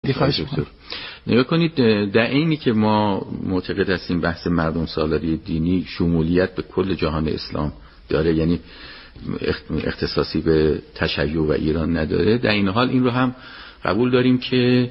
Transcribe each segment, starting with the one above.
نگاه کنید، در اینی که ما معتقد هستیم بحث مردم سالاری دینی شمولیت به کل جهان اسلام داره، یعنی اختصاصی به تشیع و ایران نداره، در این حال این رو هم قبول داریم که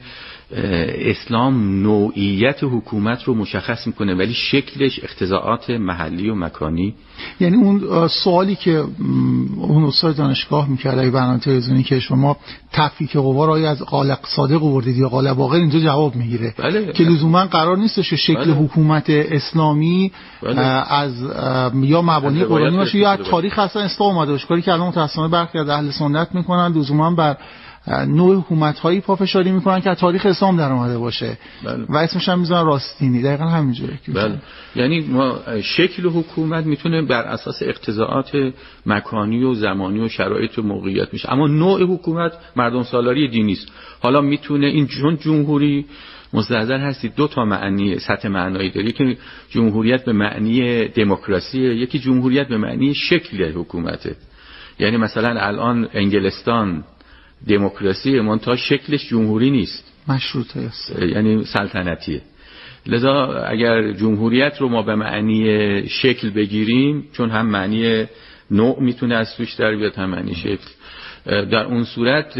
اسلام نوعیت حکومت رو مشخص میکنه ولی شکلش اقتضاعات محلی و مکانی. یعنی اون سوالی که اون استاد دانشگاه میکرد اگه برنامه تلویزیونی که شما تفکیک قوا رو از قالق صادق آوردید یا قالب باقر، اینجا جواب میگیره که لزوما قرار نیستش شکل حکومت اسلامی از یا مبانی قرآنی باشه یا از تاریخ اصلا اسلام اومده باشه، کاری که الان متأسفانه برخی از اهل سنت میکنن، لزوما بر نوع حکومت‌هایی پافشاری میکنن که از تاریخ اسلام در اومده باشه و اسمش هم میذارن راستینی. دقیقاً همینجوره. یعنی ما شکل حکومت میتونه بر اساس اقتضاعات مکانی و زمانی و شرایط و موقعیت میشه، اما نوع حکومت مردم سالاری دینی است. حالا میتونه این چون جمهوری مستحضر هستید دو تا معنی سطح معنایی داره، یکی جمهوریت به معنی دموکراسی، یکی جمهوریت به معنی شکل حکومته. یعنی مثلا الان انگلستان دموکراسی منتها شکلش جمهوری نیست، مشروطه است، یعنی سلطنتیه. لذا اگر جمهوریت رو ما به معنی شکل بگیریم، چون هم معنی نوع میتونه از توش در بیاد هم معنی شکل، در اون صورت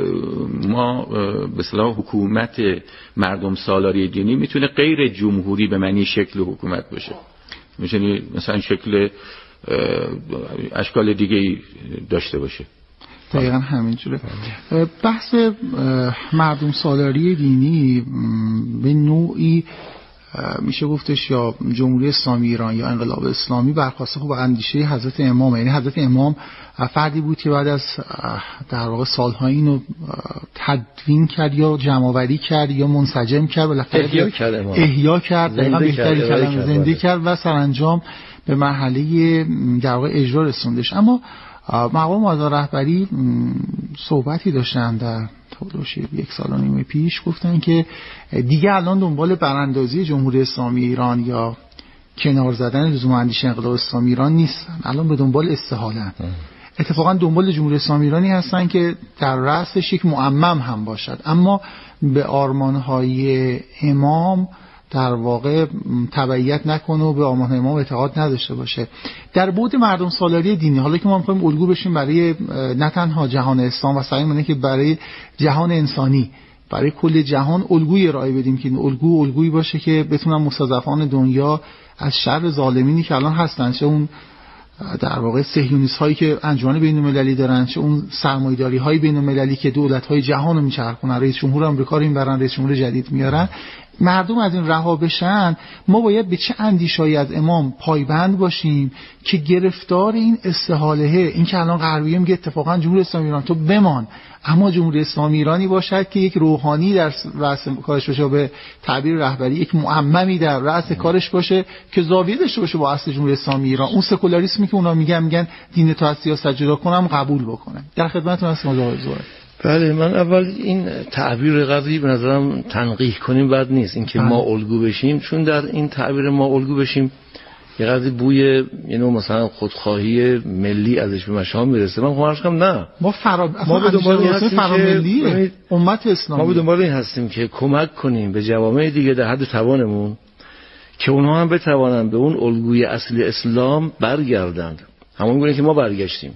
ما به اصطلاح حکومت مردم سالاری دینی میتونه غیر جمهوری به معنی شکل حکومت باشه، میتونه مثلا شکل اشکال دیگه داشته باشه. دقیقا همینجوره. بحث مردم سالاری دینی به نوعی میشه گفتش یا جمهوری اسلامی ایران یا انقلاب اسلامی برخواسته خب اندیشه حضرت امام، یعنی حضرت امام فردی بود که بعد از در واقع سالها اینو تدوین کرد یا جمع‌آوری کرد یا منسجم کرد، بالاخره احیا کرد، دقیقاً بهترین کلمه زنده کرد و سرانجام به مرحله در واقع اجرا رسوندش. اما مقام معظم رهبری صحبتی داشتن در حدود یک سال و نیم پیش، گفتن که دیگه الان دنبال براندازی جمهوری اسلامی ایران یا کنار زدن لزوم اندیشه انقلاب اسلامی ایران نیستن، الان به دنبال استحاله‌اند. اتفاقا دنبال جمهوری اسلامی ایرانی هستن که در رأسش یک معمم هم باشد، اما به آرمان‌های امام در واقع تبعیت نکنه و به آرمان امام اعتقاد نداشته باشه. در بعد مردم سالاری دینی، حالا که ما می‌خوایم الگو بشیم برای نه تنها جهان اسلام و سعی کنیم که برای جهان انسانی، برای کل جهان الگوی ارائه بدیم که این الگویی باشه که بتونن مستضعفان دنیا از شر ظالمینی که الان هستن، چه اون در واقع صهیونیست هایی که انجمن بین‌المللی دارن، چه اون سرمایه‌داری های بین‌المللی که دولت‌های جهان رو میچرخونن، رئیس جمهور آمریکا رو میبرن، رئیس جمهور جدید میارن، مردم از این رها بشن. ما باید به چه اندیشه‌ای از امام پایبند باشیم که گرفتار این استحاله، این که الان غربیه میگه اتفاقا جمهوری اسلامی ایران تو بمان، اما جمهوری اسلامی ایرانی باشد که یک روحانی در رأس کارش باشه، به تعبیر رهبری یک معممی در رأس کارش باشه که زاویه داشته باشه با اصل جمهوری اسلامی ایران. اون سکولاریسمی که اونا میگن دین تو از سیاست جدا کنم قبول بکنه. در خدمتتون هستم آقای زهیر. بله، من اول این تعبیر قضیه به نظرم تنقیح کنیم بد نیست، اینکه ما الگو بشیم، چون در این تعبیر ما الگو بشیم یه قضیه بوی اینو مثلا خودخواهی ملی ازش به مشام میرسه. من خواهرش کنم نه، ما به دنبال این هستیم که امت اسلامی، ما به دنبال این هستیم که کمک کنیم به جوامع دیگه در حد توانمون که اونها هم بتوانن به اون الگوی اصلی اسلام برگردند، همون گونه که ما برگشتیم.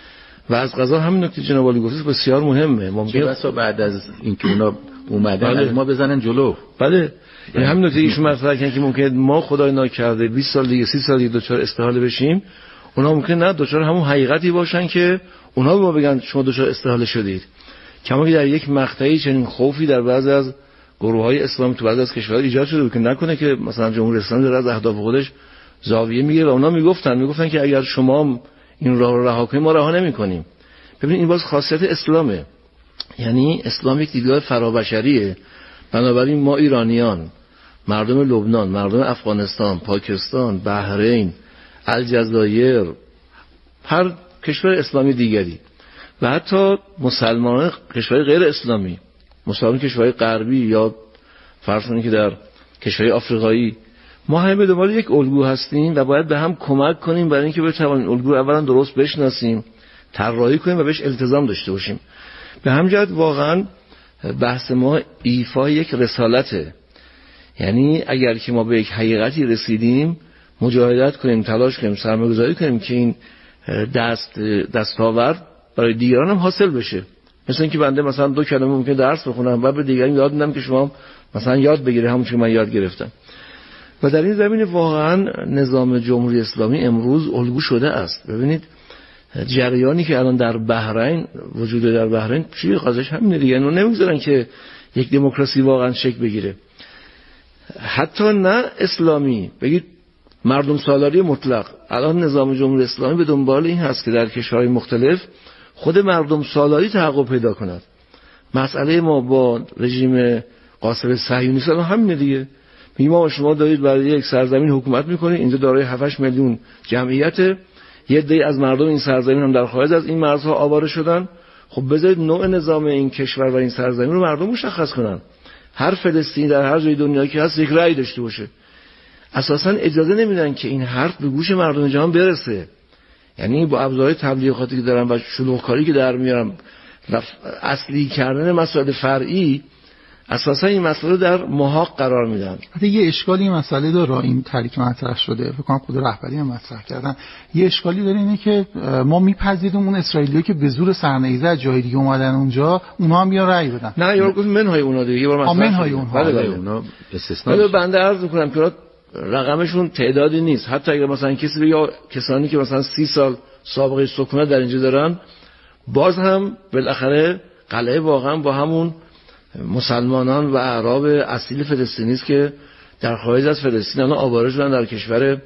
و از قضا همین نکته جناب عالی گفت بسیار مهمه. ممکنه بعد از اینکه اونا اومدن از ما بزنن جلو. بله، یعنی همین نکته ایشون مطرح کردن که ممکنه ما خدای ناکرده 20 سال دیگه 30 سال دیگه دچار استحاله بشیم، اونا ممکنه نه دچار همون حقیقتی باشن که اونا به ما بگن شما دچار استحاله شدید. کما که در یک مقطعی چنین خوفی در بعضی از گروه‌های اسلامی تو بعضی از کشورها ایجاد شده بود که نکنه که مثلا جمهوری اسلامی در از اهداف خودش زاویه میگیره و اونا میگفتن که اگر شما این راه رو رها کنیم ما رها نمی‌کنیم. ببین این باز خاصیت اسلامه، یعنی اسلام یک دیدگاه فرابشریه. بنابراین ما ایرانیان، مردم لبنان، مردم افغانستان، پاکستان، بحرین، الجزایر، هر کشور اسلامی دیگری و حتی مسلمانان کشور غیر اسلامی، مسلمان کشورهای غربی یا فرض کنید که در کشورهای آفریقایی، ما همه به دنبال یک الگو هستیم و باید به هم کمک کنیم برای اینکه بتوانیم الگو رو اولا درست بشناسیم، طراحی کنیم و بهش التزام داشته باشیم. به همین جهت واقعا بحث ما ایفای یک رسالته. یعنی اگر که ما به یک حقیقتی رسیدیم مجاهدت کنیم، تلاش کنیم، سرمایه‌گذاری کنیم که این دستاورد برای دیگران هم حاصل بشه. مثل اینکه بنده مثلا 2 کلمه ممکنه درس بخونم و به دیگران یاد بدم که شما مثلا یاد بگیره همون که من یاد گرفتم. و در این زمینه واقعا نظام جمهوری اسلامی امروز الگو شده است. ببینید جریانی که الان در بحرین وجود در بحرین چیه قضیهش همینه دیگه. اونو نمیذارن که یک دموکراسی واقعا شکل بگیره. حتی نه اسلامی، بگید مردم سالاری مطلق. الان نظام جمهوری اسلامی به دنبال این هست که در کشورهای مختلف خود مردم سالاری تحقق پیدا کند. مسئله ما با رژیم قاصر صهیونیست الان همینه دیگه. میگیم ما شما دارید برای یک سرزمین حکومت میکنید، اینجا دارای 7-8 میلیون جمعیت، یه عده‌ای از مردم این سرزمین هم در خارج از این مرزها آواره شدن. خب بذارید نوع نظام این کشور و این سرزمین رو مردم مشخص کنن. هر فلسطینی در هر جای دنیا که هست یک رأی داشته باشه. اساساً اجازه نمیدن که این حرف به گوش مردم جهان برسه. یعنی با ابزارهای تبلیغاتی که دارن و شلوغکاری که در میارن، اصلی کردن مسائل فرعی، اساسا این مسئله در محاق قرار میدن. حتی یه اشکالی مسئله داره، این تحریک مطرح شده، فکر کنم خود رهبری هم مطرح کردن. یه اشکالی داره اینه که ما میپذیریم اون اسرائیلی‌ها که به زور سرنیزه از جای دیگه اومدن اونجا، اونها هم بیا رأی بدن. نه یارو گفت منهای اونا دیگه، یه بار مثلا منهای اونها. بله اونا استثنا. ولی بنده عرض میکنم که رقمشون تعدادی نیست. حتی اگر مثلا کسی بگه کسانی که مثلا 30 سال سابقه سکونت در اینجا دارن، باز هم بالاخره قلعه واقعا با همون مسلمانان و اعراب اصیل فلسطینی است که در خارج از فلسطین الان آواره شدن، در کشور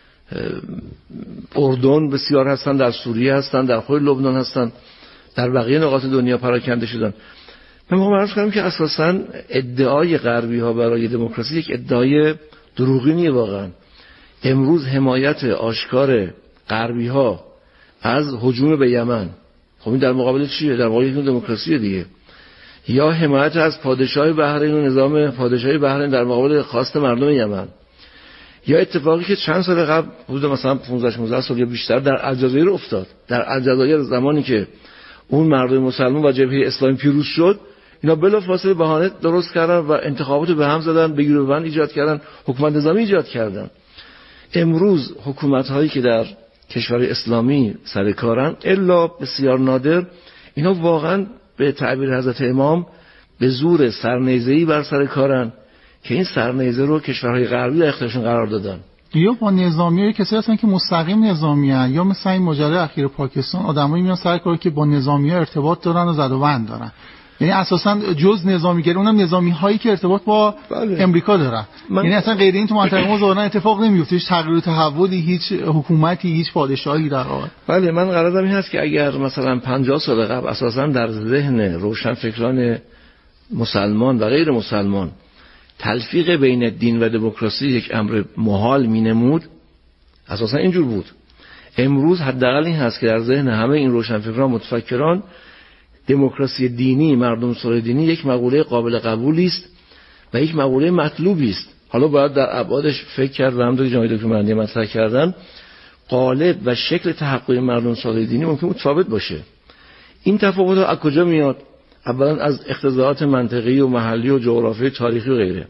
اردن بسیار هستن، در سوریه هستن، در خود لبنان هستن، در بقیه نقاط دنیا پراکنده شدن. من میخوام عرض کنم که اساساً ادعای غربی ها برای دموکراسی یک ادعای دروغینی واقعا. امروز حمایت آشکار غربی ها از هجوم به یمن، خب این در مقابل چیه؟ در مقابل یک دموکراسی دیگه. یا حمایت از پادشاه بحرین و نظام پادشاهی بحرین در مقابل خواست مردم یمن. یا اتفاقی که چند سال قبل حدود مثلا 15-16 سال یا بیشتر در الجزایر افتاد. در الجزایر زمانی که اون مردم مسلمان و جبهه اسلامی پیروز شد، اینا بلافاصله بهانه درست کردن و انتخابات به هم زدن، بگیر و بند ایجاد کردن، حکومت نظامی ایجاد کردن. امروز حکومت هایی که در کشور اسلامی سر کارن، الا بسیار نادر، اینا واقعا به تعبیر حضرت امام به زور سرنیزه‌ای بر سر کارن که این سرنیزه رو کشورهای غربی در اختیارشون قرار دادن. یا با نظامیای کسایی هستن که مستقیم نظامیان، یا مثلا این ماجرای اخیر پاکستان آدمایی میان سر کار که با نظامی‌ها ارتباط دارن و زد و بند دارن. یعنی اساسا جز نظامیگری اونم نظامی هایی که ارتباط با امریکا دارن. یعنی اصلا غیر این تو منطقه ما ظاهرا اتفاق نمیفته، هیچ تغییر و تحولی، هیچ حکومتی، هیچ پادشاهی در واقع. بله، من غرضم این هست که اگر مثلا 50 سال قبل اساسا در ذهن روشنفکران مسلمان و غیر مسلمان تلفیق بین دین و دموکراسی یک امر محال مینمود، اساسا اینجور بود. امروز حداقل این هست که در ذهن همه این روشنفکران متفکران دموکراسی دینی، مردم سالاری دینی یک مقوله قابل قبولی است و یک مقوله مطلوبی است. حالا باید در ابعادش فکر کرد و همونطور که جناب دکتر مهندی مطرح کردن، قالب و شکل تحقق مردم سالاری دینی ممکن متفاوت باشه. این تفاوت از کجا میاد؟ اولا از اقتضاعات منطقی و محلی و جغرافیایی، تاریخی و غیره.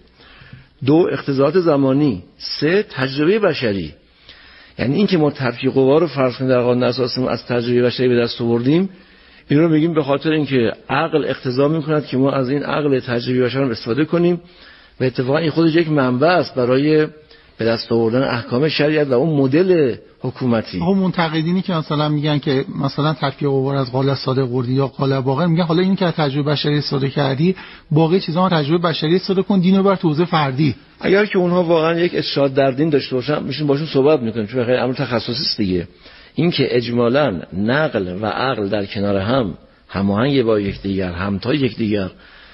2 اقتضاعات زمانی. 3 تجربه بشری. یعنی این که ما ترفیع قوا رو فرض کنیم در قانون اساسی از تجربه بشری به دست آوردیم، این رو میگیم به خاطر اینکه عقل اقتضا میکند که ما از این عقل تجربی بشر استفاده کنیم و اتفاقا این خودش یک منبع است برای به دست آوردن احکام شریعت و اون مدل حکومتی. هم منتقدینی که مثلا میگن که مثلا ترفیع قوا از قال صادق وردی یا قال باقر، میگن حالا این که تجربه بشری استفاده کردی، باقی چیزا تجربه بشری استفاده کن، دینو بر توزیع فردی. اگر که اونها واقعا یک ارشاد در دین داشته باشن، میشین باشون صحبت میکنیم، چون خیلی امر تخصصی است دیگه. این که اجمالاً نقل و عقل در کنار هم هماهنگ با یکدیگر، همتای یکدیگر،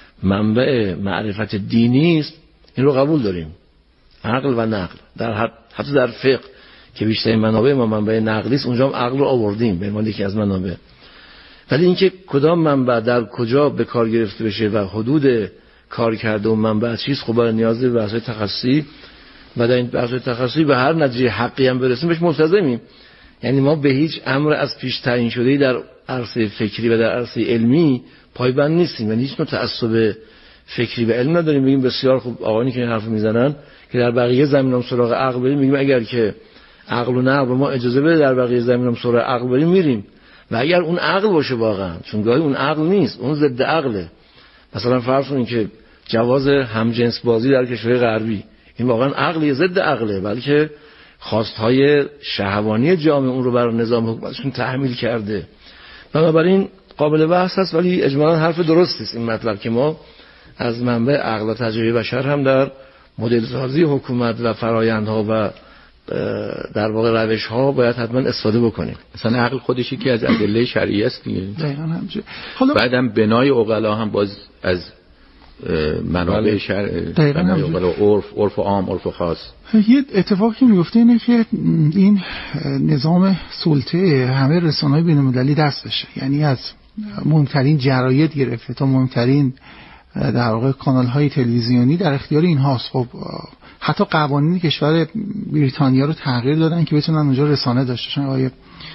منبع معرفت دینی است، این رو قبول داریم. عقل و نقل در حتی در فقه که بیشتر منابع ما منبع نقلی است، اونجا هم عقل رو آوردیم به عنوان یکی از منابع. ولی اینکه کدام منبع در کجا به کار گرفته بشه و حدود کار کرده اون منبع چیست، خب برای نیاز به بحث‌های تخصصی و در این بحث‌های تخصصی به هر نتیجه حقی هم برسیم بهش ملتزمیم. یعنی ما به هیچ امر از پیش تعیین شده‌ای در عرصه فکری و در عرصه علمی پایبند نیستیم، یعنی هیچ نوع تعصب فکری و علم نداریم بگیم بسیار خوب آقایانی که این حرف میزنن که در بقیه زمینام سراغ عقل بریم، میگیم اگر که عقل و نقل ما اجازه بده در بقیه زمینام سراغ عقل بریم میریم. و اگر اون عقل باشه واقعا، چون گاهی اون عقل نیست، اون ضد عقله. مثلا فرض کنید که جواز همجنس بازی در کشور غربی، این واقعا عقلی ضد عقله، بلکه خواستهای شهوانی جامعه اون رو بر نظام حکومتشون تحمیل کرده. بنابراین قابل بحث است، ولی اجمالاً حرف درست است این مطلب که ما از منبع عقل و تجربه بشر هم در مدل سازی حکومت و فرآیندها و در واقع روش‌ها باید حتما استفاده بکنیم. مثلا عقل خودش یکی از ادله شرعی است دیگه. دقیقاً همینجوری. حالا بعدم بنای عقلا هم باز از منابع شرع، عرف عام، عرف خاص. یه اتفاقی میفته اینه که این نظام سلطه همه رسانه‌های بین‌المللی دست بشه، یعنی از مهمترین جراید گرفته تا مهمترین در واقع کانال‌های تلویزیونی در اختیار اینهاست. خب حتی قوانین کشور بریتانیا رو تغییر دادن که بتونن اونجا رسانه داشته باشن. آقای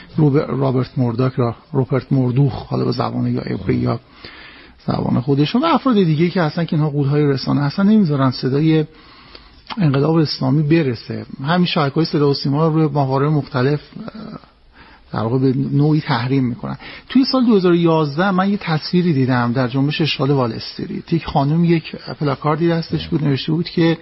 روپرت مردوخ، حالا به زبان یا عبری یا زبان خودشون، و افراد دیگه که اصلا که اینها قولهای رسانه اصلا نمیذارن صدای انقلاب اسلامی برسه. همین شبکه‌های صدا و سیما رو روی مواقع مختلف در واقع به نوعی تحریم میکنن. توی سال 2011 من یه تصویری دیدم در جنبش اشغال وال استریت. یک خانم یک پلاکاردی دستش بود، نوشته بود که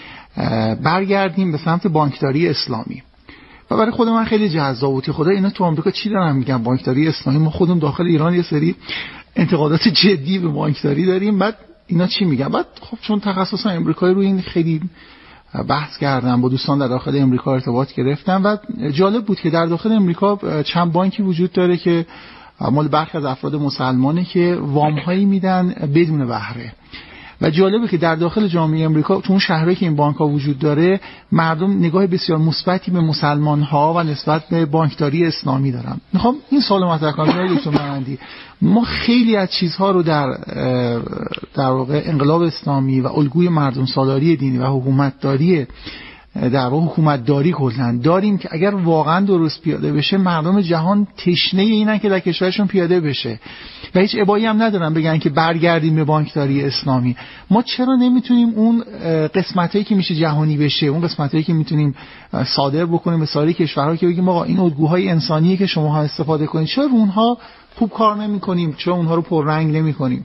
برگردیم به سمت بانکداری اسلامی. و برای خود من خیلی جذاب بود. خدا اینا تو آمریکا چی دارن میگن بانکداری اسلامی؟ ما خودمون داخل ایران یه سری انتقادات جدی به بانکداری داریم، بعد اینا چی میگن؟ بعد خب چون تخصص امریکایی روی این خیلی بحث کردم، با دوستان در داخل امریکا ارتباط گرفتم و جالب بود که در داخل امریکا چند بانکی وجود داره که مال برخی از افراد مسلمانه که وام‌هایی میدن بدون بهره. و جالبه که در داخل جامعه امریکا تو اون شهرهایی که این بانک‌ها وجود داره مردم نگاه بسیار مثبتی به مسلمان‌ها و نسبت به بانکداری اسلامی دارن. میخوام این سوال مطرح کنم دکتر مرندی، ما خیلی از چیزها رو در واقع انقلاب اسلامی و الگوی مردم سالاری دینی و حکومتداری در واقع حکومتداری کلا داریم که اگر واقعا درست پیاده بشه مردم جهان تشنه اینن که در کشورشون پیاده بشه و هیچ ابایی هم ندارن بگن که برگردیم به بانکداری اسلامی. ما چرا نمیتونیم اون قسمتایی که میشه جهانی بشه، اون قسمتایی که میتونیم صادر بکنیم به سایر کشورها که بگیم آقا این الگوهای انسانیه که شما ها استفاده کنید، چرا اونها خوب کار نمیکنیم، چرا اونها رو پررنگ نمیکنیم؟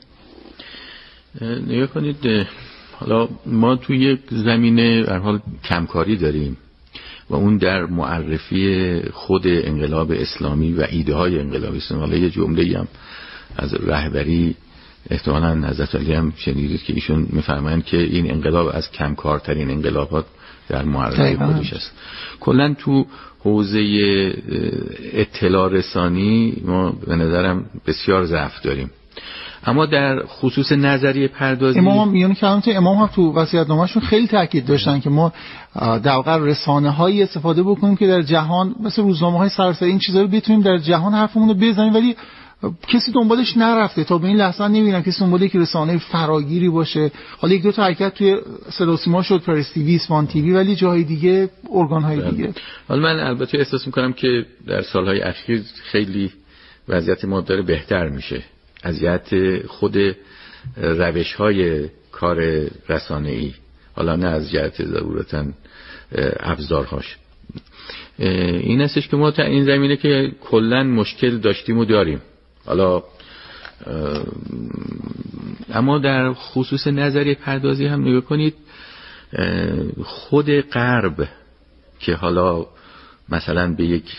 نگاه کنید، حالا ما توی یک زمینه به هر حال کمکاری داریم و اون در معرفی خود انقلاب اسلامی و ایده های انقلاب اسلامی. حالا یه جمله‌ای هم از رهبری احتمالاً حضرت علی هم شنیدید که ایشون میفرمایند که این انقلاب از کمکارترین انقلابات در معرفی خودش است. کلاً تو حوزه اطلاع رسانی ما به نظرم بسیار ضعف داریم. اما در خصوص نظریه پردازی امام هم تو وصیت‌نامه‌شون خیلی تاکید داشتن که ما در واقع رسانه‌هایی استفاده بکنیم که در جهان مثل روزنامه‌های سراسری این چیزا رو بتونیم در جهان حرفمون رو بزنیم، ولی کسی دنبالش نرفته. تا به این لحظه نمی‌بینم کسی دنبال یک رسانه فراگیری باشه. حالا یک دو تا حرکت توی صدا و سیما شد، پرس تی وی، اسمان تی وی، ولی جای دیگه ارگان‌های دیگه. حالا من البته احساس می‌کنم که در سال‌های اخیر خیلی وضعیت ما داره بهتر میشه از جهت خود روش‌های کار رسانه‌ای، حالا نه از جهت ضرورتاً ابزارهاش. این هستش که ما تا این زمینه که کلاً مشکل داشتیم و داریم. حالا اما در خصوص نظریه پردازی هم نگاه کنید، خود غرب که حالا مثلا به یک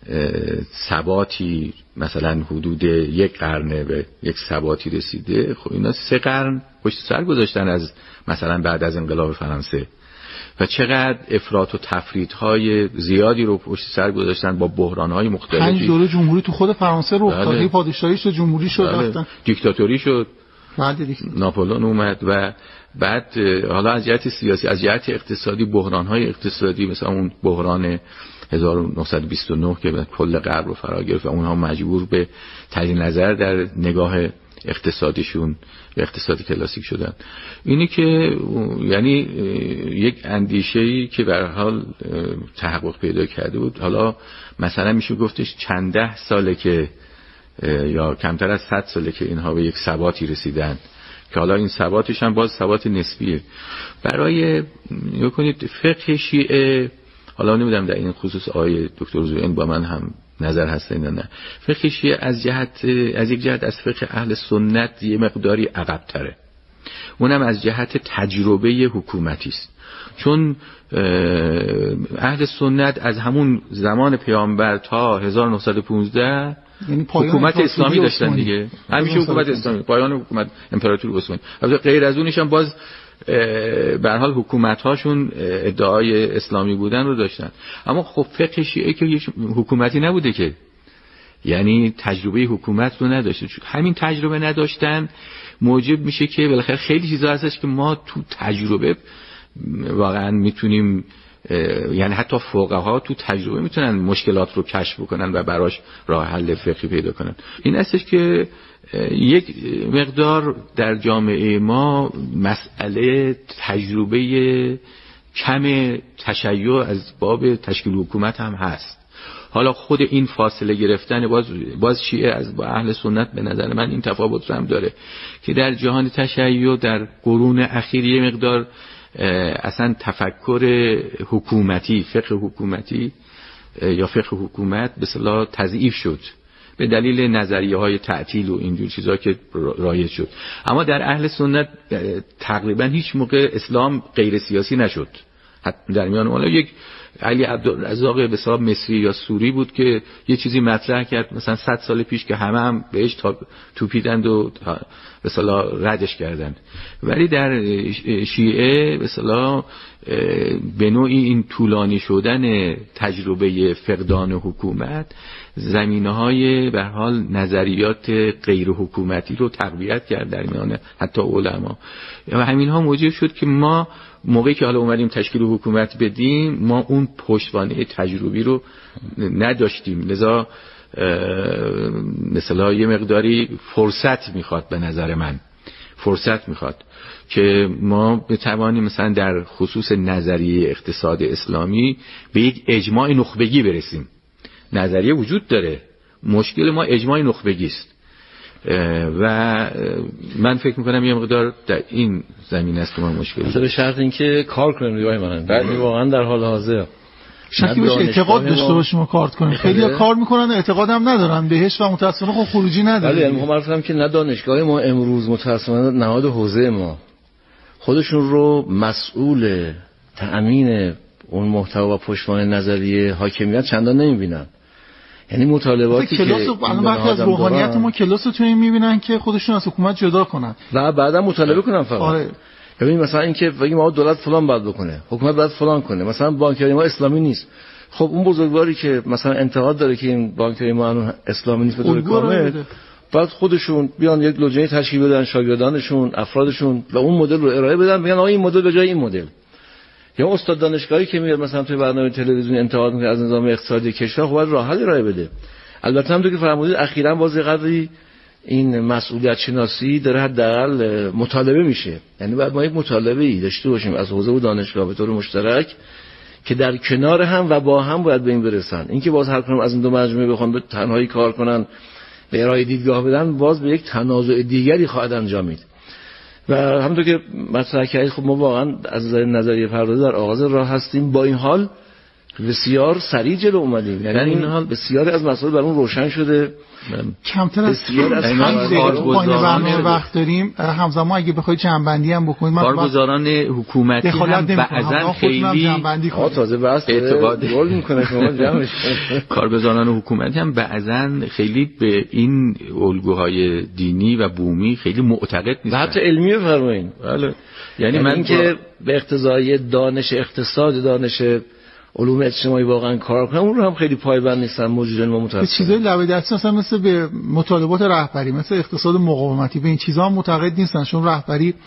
ثباتی مثلا حدود یک قرن به یک ثباتی رسیده، خب اینا 3 قرن پشت سر گذاشتن از مثلا بعد از انقلاب فرانسه و چقدر افراط و تفریط‌های زیادی رو پشت سر گذاشتن با بحران‌های مختلفی. 5 دوره جمهوری تو خود فرانسه رو افتاد، پادشاهی شد، جمهوری شد، رفتن دیکتاتوری شد، ناپلئون اومد و بعد حالا از جهت سیاسی، از جهت اقتصادی بحران‌های اقتصادی مثلا اون بحران 1929 که کل غرب رو فرا گرفت و اونها مجبور به تغییر نظر در نگاه اقتصادیشون به اقتصاد کلاسیک شدن. اینی که یعنی یک اندیشه‌ای که به هر حال تحقق پیدا کرده بود. حالا مثلا میشه گفتش چند ده ساله که یا کمتر از 100 ساله که اینها به یک ثباتی رسیدن که حالا این ثباتش هم باز ثبات نسبیه. برای کنید فقه شیعه، حالا نمیدونم در این خصوص آقای دکتر زوئین با من هم نظر هستن یا نه، فقه شیعه از یک جهت از فقه اهل سنت یه مقداری عقب تره، اونم از جهت تجربه حکومتی است. چون اهل سنت از همون زمان پیامبر تا 1915 یعنی حکومت اسلامی داشتن دیگه، همیشه حکومت اسلامی، پایان حکومت امپراتوری عثمانی. البته غیر از اونش هم باز به هر حال حکومت هاشون ادعای اسلامی بودن رو داشتن، اما خب فقه شیعه که حکومتی نبوده که، یعنی تجربه حکومت رو نداشته. همین تجربه نداشتن موجب میشه که بالاخره خیلی چیزا هستش که ما تو تجربه واقعا میتونیم، یعنی حتی فقها تو تجربه میتونن مشکلات رو کشف بکنن و براش راه حل فقهی پیدا کنن. این هستش که یک مقدار در جامعه ما مسئله تجربه کم تشیع از باب تشکیل حکومت هم هست. حالا خود این فاصله گرفتن باز شیعه از با اهل سنت به نظر من این تفاوت هم داره که در جهان تشیع در قرون اخیر یه مقدار اصلا تفکر حکومتی، فقه حکومتی یا فقه حکومت به اصطلاح تضعیف شد به دلیل نظریه های تعطیل و اینجور چیزا که رایج شد. اما در اهل سنت تقریبا هیچ موقع اسلام غیر سیاسی نشد. حتی در میان اونها یک علی عبدالرزاق به اصطلاح مصری یا سوری بود که یه چیزی مطرح کرد مثلا 100 سال پیش که همه هم بهش توپیدند و به اصطلاح ردش کردند. ولی در شیعه به اصطلاح به نوعی این طولانی شدن تجربه فقدان حکومت زمینه‌های به حال نظریات غیر حکومتی رو تقویت کرد در میان حتی علما و همینها موجب شد که ما موقعی که حالا اومدیم تشکیل حکومت بدیم ما اون پشتوانه تجربی رو نداشتیم، لذا مثلا یه مقداری فرصت میخواد، به نظر من فرصت میخواد که ما بتوانیم مثلا در خصوص نظریه اقتصاد اسلامی به یک اجماع نخبگی برسیم. نظریه وجود داره، مشکل ما اجماع نخبگی است و من فکر میکنم یه مقدار در این زمین است که ما مشکل داریم. به شرط اینکه کار کنیم دیگه من واقعا در حال حاضر شکی بهش اعتقاد داشته باشیم و کار کنیم. خیلی کار میکنن اعتقاد هم ندارن بهش و متأسفانه خب خروجی نداره. ولی میخوام عرض کنم که نه دانشگاه ما امروز متأسفانه نهاد حوزه ما خودشون رو مسئول تأمین اون محتوا و پشتوانه نظریه حاکمیت چندان نمیبینن. یعنی مطالباتی که الان وقتی از روحانیت ما کلاس‌تون میبینن که خودشون از حکومت جدا کنن و بعدا مطالبه کنن فقط. آره. ببین مثلا اینکه بگیم آقا دولت فلان باید بکنه، حکومت باید فلان کنه، مثلا بانکداری ما اسلامی نیست. خب اون بزرگواری که مثلا انتقاد داره که این بانکداری ما اسلامی نیست به طور کامل، بعد خودشون بیان یک لجنه تشکیل بدن، شاگردانشون، افرادشون و اون مدل رو ارائه بدن، بگن آقا این مدل به جای این مدل. یا استاد دانشگاهی که میاد مثلا توی برنامه تلویزیونی انتقاد میکنه از نظام اقتصادی کشور، خب باید راه حل ارائه بده. البته همونطور که فرمودید اخیراً باز قدری این مسئولیت شناسی داره حداقل مطالبه میشه. یعنی باید ما یک مطالبه‌ای داشته باشیم از حوزه و دانشگاه به طور مشترک که در کنار هم و با هم باید به این برسن. اینکه باز هر کدوم از این دو مجموعه بخوان به تنهایی کار کنن، به ارائه دیدگاه بدن، باز به یک تنازع دیگری خواهد انجامید. و همونطور که مطرح کردید خب ما واقعا از نظریه پردازی در آغاز راه هستیم، با این حال بسیار سریع جلو اومدیم. یعنی این حال بسیاری از مسائل برامون روشن شده. کمتر از 5 دقیقه پایین برنامه وقت داریم. همزمان اگه بخواید جنبندی هم بکنید، کارگزاران حکومتی هم بعضن خیلی تازه بحث اعتقاد رول میکنه شما جمعش. کارگزاران حکومتی هم بعضن خیلی به این الگوهای دینی و بومی خیلی معتقد نیستن، حتی علمی بفرمایید. بله، یعنی من که به اقتضای دانش اقتصاد، دانش علوم اجتماعی واقعا کار کنم، اون رو هم خیلی پایبند نیستن موجودن ما متأسفانه. چیزای لبه دستی مثلا به مطالبات رهبری، مثل اقتصاد مقاومتی، به این چیزا هم معتقد نیستن، چون رهبری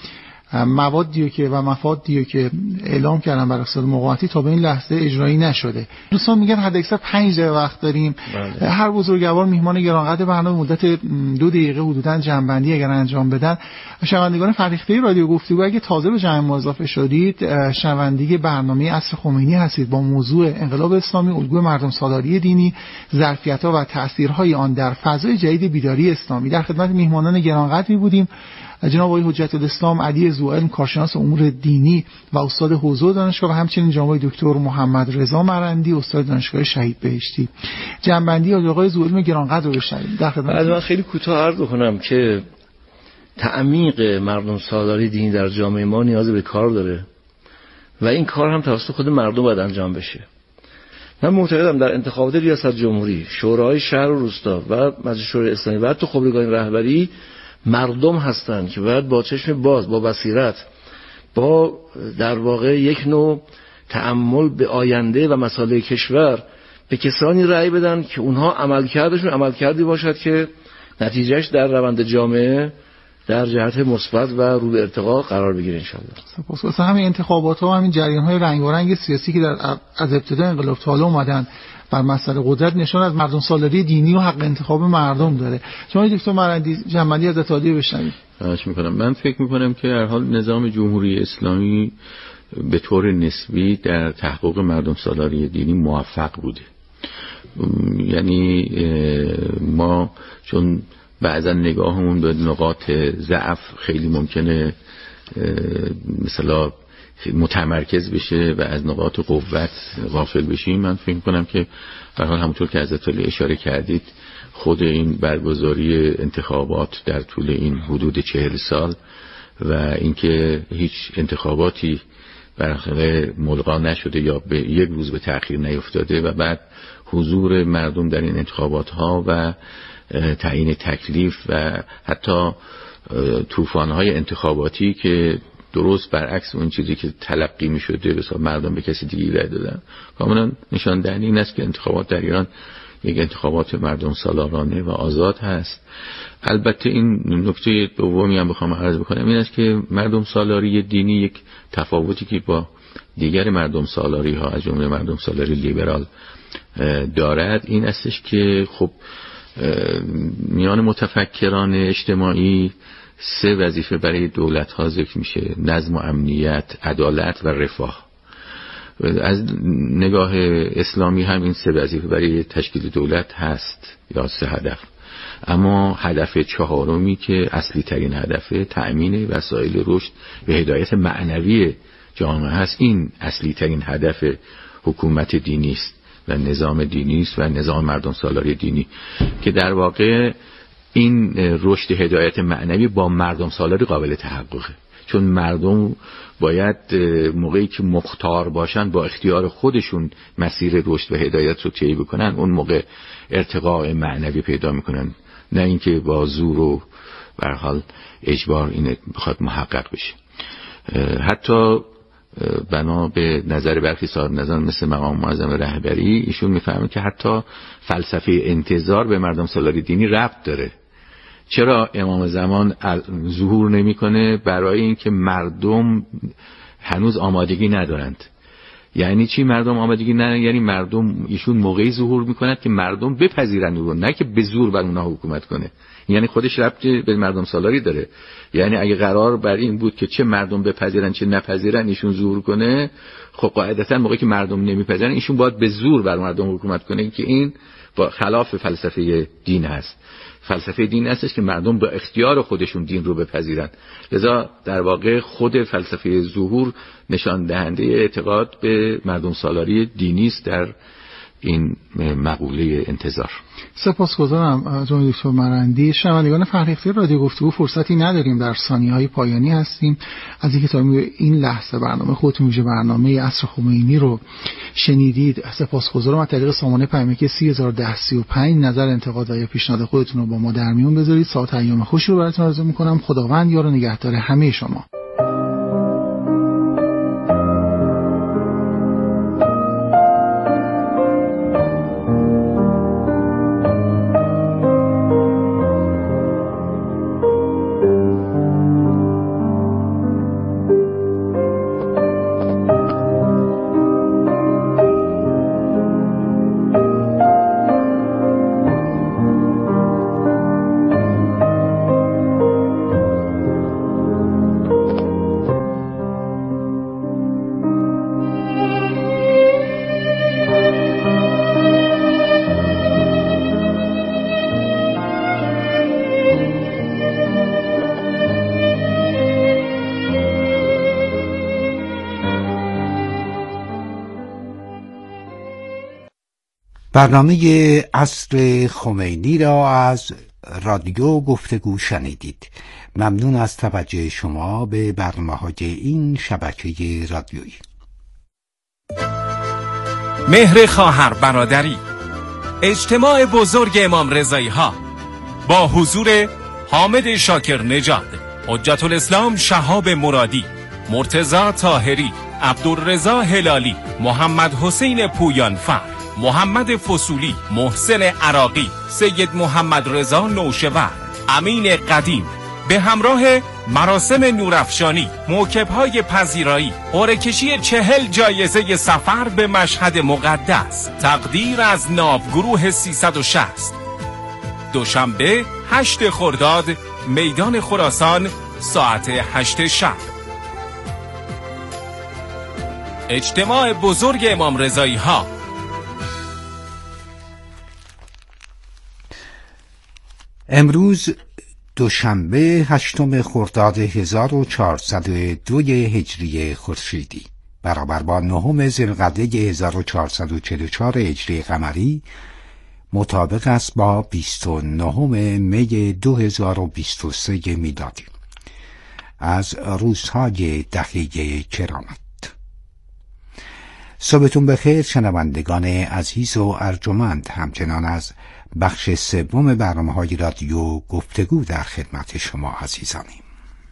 موادی که و مفادی که اعلام کردن برای اقتصاد مقاومتی تا به این لحظه اجرایی نشده. دوستان میگن حداکثر 5 دقیقه وقت داریم. هر بزرگوار میهمان گرانقدر برنامه مدت 2 دقیقه حدوداً جنبندی اگر انجام بدن. شنوندگان فرهیخته رادیو گفتگو، اگه تازه به جمع ما اضافه شدید، شنونده برنامه عصر خمینی هستید با موضوع انقلاب اسلامی، الگوی مردم سالاری دینی، ظرفیت‌ها و تأثیرهای آن در فضای جدید بیداری اسلامی. در خدمت میهمانان گرانقدری بودیم، جناب آقای حجت الاسلام علی ذوالعلم، کارشناس امور دینی و استاد حوزه دانشگاه، و همچنین جناب دکتر محمد رضا مرندی، استاد دانشگاه شهید بهشتی. جنبندی آقای ذوالعلم گرانقدر رو بشنویم. در خدمت. من خیلی کوتاه عرض کنم که تعمیق مردم سالاری دینی در جامعه ما نیاز به کار داره و این کار هم توسط خود مردم باید انجام بشه. من معتقدم در انتخابات ریاست جمهوری، شورای شهر و روستا و مجلس شورای اسلامی و حتی خبرگان رهبری مردم هستند که باید با چشم باز، با بصیرت، با در واقع یک نوع تأمل به آینده و مسائل کشور به کسانی رأی بدن که اونها عملکردی باشد که نتیجهش در روند جامعه در جهت مثبت و رو به ارتقا قرار بگیره ان شاء الله. سپاس. همین انتخابات ها و همین جریان‌های رنگارنگ سیاسی که از ابتدای انقلاب تا حالا اومدن بر مسئله قدرت نشان از مردم سالاری دینی و حق انتخاب مردم داره. شما دکتر مرندی جنبندی از اتحادیه بشنوید. خواهش می‌کنم. من فکر می‌کنم که هر حال نظام جمهوری اسلامی به طور نسبی در تحقق مردم سالاری دینی موفق بوده. یعنی ما چون بعضا نگاهمون به نقاط ضعف خیلی ممکنه مثلا متمرکز بشه و از نقاط قوت غافل بشیم. من فکر کنم که به هر حال همونطور که حضرت علی اشاره کردید، خود این برگزاری انتخابات در طول این حدود 40 سال و اینکه هیچ انتخاباتی برخلاف ملغا نشده یا به یک روز به تأخیر نیفتاده و بعد حضور مردم در این انتخابات ها و تعیین تکلیف و حتی طوفان‌های انتخاباتی که درست برعکس اون چیزی که تلقی می شده به حساب مردم به کسی دیگه رای دادن، کاملا نشان دهنده این است که انتخابات در ایران یک انتخابات مردم سالارانه و آزاد هست. البته این نکته دومی هم بخوام عرض بکنم این است که مردم سالاری دینی یک تفاوتی که با دیگر مردم سالاری ها از جمله مردم سالاری لیبرال دارد این استش که خب میان متفکران اجتماعی 3 وظیفه برای دولت ها ذکر میشه: نظم و امنیت، عدالت و رفاه. از نگاه اسلامی هم این 3 وظیفه برای تشکیل دولت هست یا 3 هدف. اما هدف 4می که اصلی ترین هدف، تأمین وسایل رشد و هدایت معنوی جامعه هست، این اصلی ترین هدف حکومت دینی است و نظام دینی است و نظام مردم سالاری دینی که در واقع این رشد هدایت معنوی با مردم سالاری قابل تحققه، چون مردم باید موقعی که مختار باشن با اختیار خودشون مسیر رشد و هدایت رو طی بکنن، اون موقع ارتقاء معنوی پیدا میکنن، نه اینکه با زور و به هر حال اجبار این بخواد محقق بشه. حتی بنا به نظر برخی صاحب نظر مثل مقام معظم رهبری، ایشون میفهمه که حتی فلسفه انتظار به مردم سالاری دینی ربط داره. چرا امام زمان ظهور نمیکنه؟ برای اینکه مردم هنوز آمادگی ندارند. یعنی چی مردم آمادگی ندارند؟ یعنی مردم، ایشون موقعی ظهور میکند که مردم بپذیرند او رو، نه که به زور بر اونها حکومت کنه. یعنی خودش ربط به مردم سالاری داره. یعنی اگه قرار بر این بود که چه مردم بپذیرن چه نپذیرن ایشون ظهور کنه، خب قاعدتا موقعی که مردم نمیپذیرن ایشون باید به زور بر مردم حکومت کنه که این با خلاف فلسفه دین هست. فلسفه دین هستش که مردم با اختیار خودشون دین رو بپذیرن. لذا در واقع خود فلسفه ظهور نشان دهنده اعتقاد به مردم سالاری دینی است در این مقوله انتظار. سپاسگزارم جناب دکتر مرندی. شنوندگان فرهیخته رادیو گفتگو، فرصتی نداریم، در ثانیه‌های پایانی هستیم از اینکه تا این لحظه برنامه خودتون ویژه برنامه عصر خمینی رو شنیدید. سپاسگزارم. از طریق سامانه پیامکی 301035 نظر، انتقاد و یا پیشنهاد خودتون رو با ما در میون بذارید. ساعت ایام خوشی رو براتون آرزو می‌کنم. خداوند یار و نگهدار همه شما. برنامه عصر خمینی را از رادیو گفتگو شنیدید. ممنون از توجه شما به برنامه‌های این شبکه رادیویی. مهر خواهر برادری، اجتماع بزرگ امام رضایی ها با حضور حامد شاکر نژاد، حجت الاسلام شهاب مرادی، مرتضی طاهری، عبدالرضا هلالی، محمد حسین پویانفر، محمد فصولی، محسن عراقی، سید محمد رضا نوشور، امین قدیم، به همراه مراسم نورافشانی، موکب‌های پذیرایی، قرعه‌کشی 40 جایزه سفر به مشهد مقدس، تقدیر از ناوگروه 360. دوشنبه 8 خرداد، میدان خراسان، ساعت 8 شب. اجتماع بزرگ امام رضایی ها. امروز دوشنبه 8 خرداد 1402 هجری خورشیدی برابر با 9 ذوالقعده 1444 هجری قمری مطابق است با 29 می 2023 میلادی. از روزهای دهه کرامت. صبحتون بخیر شنوندگان عزیز و ارجمند. همچنان از بخش سوم برنامه‌های رادیو گفتگو در خدمت شما عزیزانیم.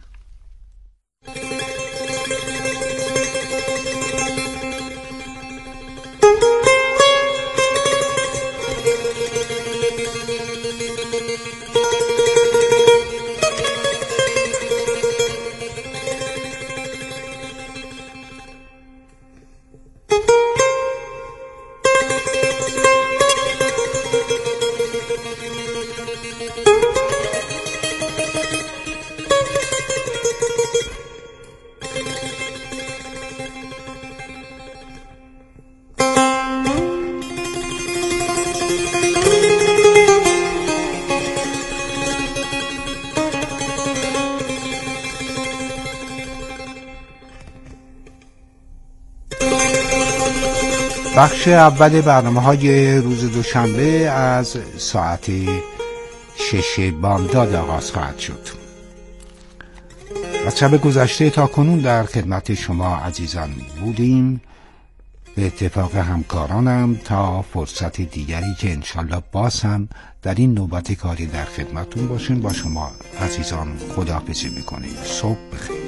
بخش اول برنامه‌های روز دوشنبه از ساعت 6 بامداد آغاز خواهد شد. از شب گذشته تا کنون در خدمت شما عزیزان بودیم. به اتفاق همکارانم تا فرصت دیگری که انشالله باز هم در این نوبت کاری در خدمتون باشیم با شما عزیزان خداحافظی میکنیم. صبح بخیر.